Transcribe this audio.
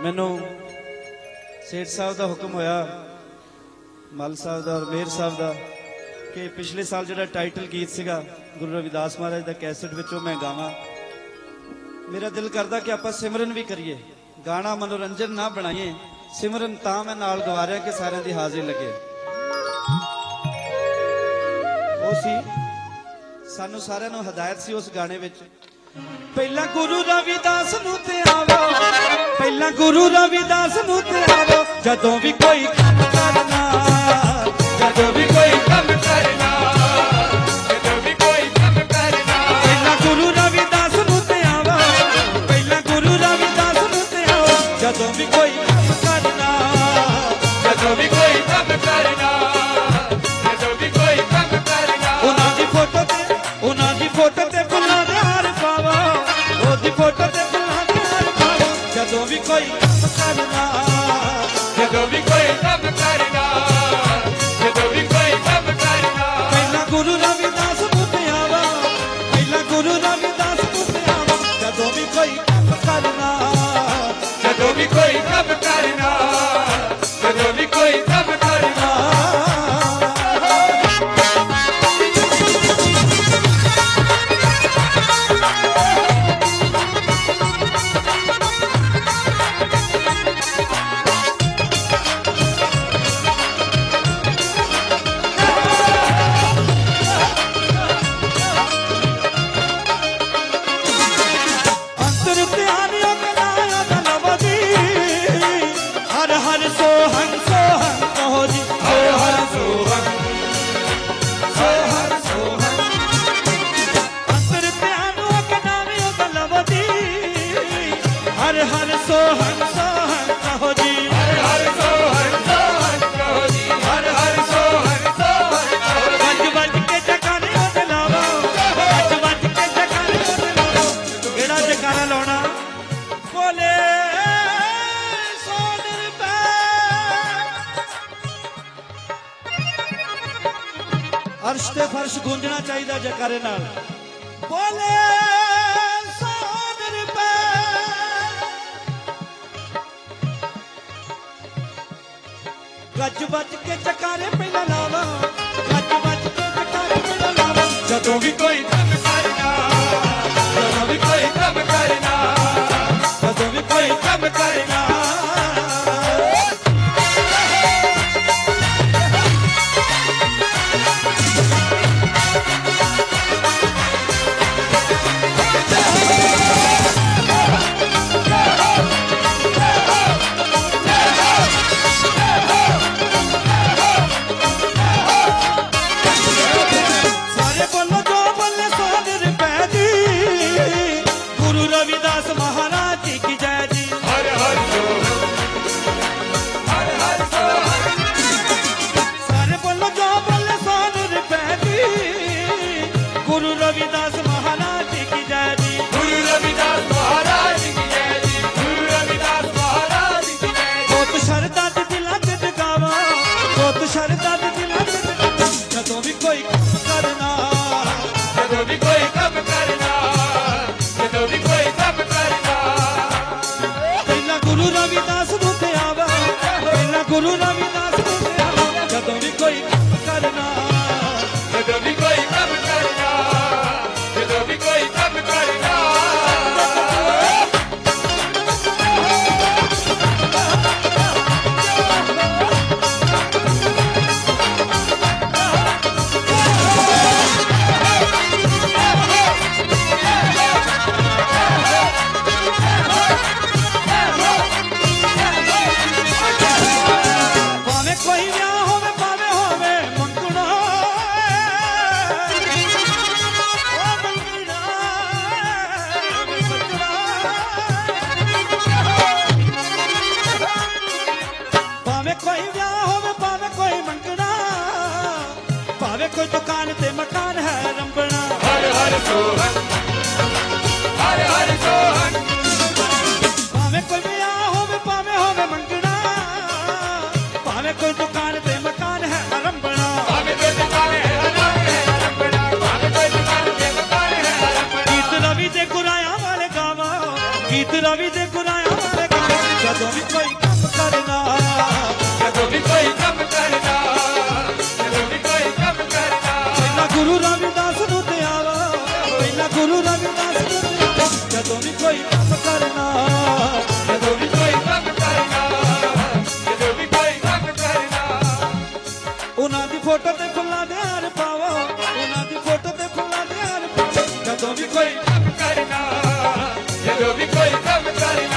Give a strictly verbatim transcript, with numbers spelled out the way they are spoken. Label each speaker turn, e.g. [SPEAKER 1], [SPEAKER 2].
[SPEAKER 1] मैनू सेठ साहब का हुक्म होया मल साहब का और मेहर साहब का कि पिछले साल जो टाइटल गीत सीगा गुरु रविदास महाराज का कैसेट विचों मैं गावां। मेरा दिल करदा कि आपां सिमरन भी करिए, गाना मनोरंजन ना बनाइए, सिमरन तां मैं नाल गवा रहा कि सारिਆਂ दी हाजिरी लगे। ਉਹ ਸੀ ਸਾਨੂੰ ਸਾਰਿਆਂ ਨੂੰ ਹਦਾਇਤ ਸੀ ਉਸ ਗਾਣੇ ਵਿੱਚ, ਪਹਿਲਾਂ ਗੁਰੂ ਰਵਿਦਾਸ ਨੂੰ ਤੇ ਆਵੋ, ਪਹਿਲਾਂ ਗੁਰੂ ਰਵਿਦਾਸ ਨੂੰ ਤੇ ਆਵੋ, ਜਦੋਂ ਵੀ ਕੋਈ ਕੰਮ ਕਰਨਾ, ਜਦੋਂ ਵੀ ਕੋਈ ਕੰਮ ਕਰਨਾ, ਜਦੋਂ ਵੀ ਕੋਈ ਕੰਮ ਕਰਨਾ, ਪਹਿਲਾਂ ਗੁਰੂ ਰਵਿਦਾਸ ਨੂੰ ਤੇ ਆਵੋ, ਪਹਿਲਾਂ ਗੁਰੂ ਰਵਿਦਾਸ ਨੂੰ ਤੇ ਆਵੋ, ਜਦੋਂ ਵੀ ਕੋਈ ਕੰਮ ਕਰਨਾ, ਜਦੋਂ ਵੀ ਕੋਈ ਕੰਮ ਕਰਨਾ, ਜਦੋਂ ਵੀ ਕੋਈ ਕੰਮ ਕਰਨਾ, ਉਹਨਾਂ ਦੀ ਫੋਟੋ ਤੇ ਉਹਨਾਂ ਦੀ ਫੋਟੋ ਤੇ ਫੁੱਲਾਂ ਦੇ ਹਾਰ ਪਾਵੋ, ਉਹਦੀ ਫੋਟੋ ਤੇ ਫੁੱਲਾਂ ਦੇ ਹਾਰ ਪਾਵੋ, ਜਦੋਂ ਵੀ ਕੋਈ ਕੰਮ ਕਰਨਾ, ਜਦੋਂ ਵੀ ਕੋਈ ਕੰਮ ਕਰਨਾ, ਜਦੋਂ ਵੀ ਕੋਈ ਕੰਮ ਕਰਨਾ, ਪਹਿਲਾਂ ਗੁਰੂ ਰਵਿਦਾਸ ਨੂੰ ਤੇ ਆਵਾ, ਪਹਿਲਾਂ ਗੁਰੂ ਰਵਿਦਾਸ ਨੂੰ ਤੇ ਆਵਾ, ਜਦੋਂ ਵੀ ਕੋਈ ਕੰਮ ਕਰਨਾ, ਜਦੋਂ ਵੀ ਕੋਈ ਕੰਮ ਕਰਨਾ, ਜਦੋਂ ਵੀ ਕੋਈ ਕੰਮ ਕਰਨਾ। अर्श ते फर्श गूंजना चाहिए जयकारे नाल, बोले सौ रुपए गज बज के जयकारे पहला लावा, गज बज के जयकारे पहला लावा, जदों भी कोई काम करना, जदों भी कोई काम करना, जदों भी कोई काम करना। गुरु रविदास जदों भी कोई काम करना, जदों भी कोई काम करना, जदों भी कोई काम करना। कोई दुकान ते मकान है रंबना, हर हर सोहन, हर हर सोहन, भावे कोई ब्याह होवे पावे होवे मंगना, भावे कोई दुकान ते मकान है रंबना, भावे कोई दुकान है रंबना, भावे कोई दुकान ते मकान है रंबना। गीत रवि दे गुराया वाले गावा, गीत रवि दे गुराया वाले गावा, ਜਦੋਂ ਵੀ ਕੋਈ ਕੰਮ ਕਰਨਾ
[SPEAKER 2] ਜਦੋਂ ਵੀ ਕੋਈ ਕੰਮ ਕਰਨਾ ਜਦੋਂ ਵੀ ਕੋਈ ਕੰਮ ਕਰਨਾ
[SPEAKER 1] ਪਹਿਲਾਂ ਗੁਰੂ ਰਵਿਦਾਸ ਨੂੰ ਤੇ ਆਵਾ ਪਹਿਲਾਂ ਗੁਰੂ ਰਵਿਦਾਸ ਨੂੰ ਤੇ ਆਵਾ ਜਦੋਂ ਵੀ ਕੋਈ ਕੰਮ ਕਰਨਾ
[SPEAKER 2] ਜਦੋਂ ਵੀ ਕੋਈ ਕੰਮ ਕਰਨਾ ਜਦੋਂ ਵੀ ਕੋਈ ਕੰਮ ਕਰਨਾ
[SPEAKER 1] ਉਹਨਾਂ ਦੀ ਫੋਟੋ ਤੇ ਫੁੱਲਾਂ ਦੇ ਹਾਰ ਪਾਵੋ ਉਹਨਾਂ ਦੀ ਫੋਟੋ ਤੇ ਫੁੱਲਾਂ ਦੇ ਹਾਰ ਪਾਵੋ ਜਦੋਂ ਵੀ ਕੋਈ
[SPEAKER 2] ਕੰਮ ਕਰਨਾ ਜਦੋਂ ਵੀ ਕੋਈ ਕੰਮ ਕਰਨਾ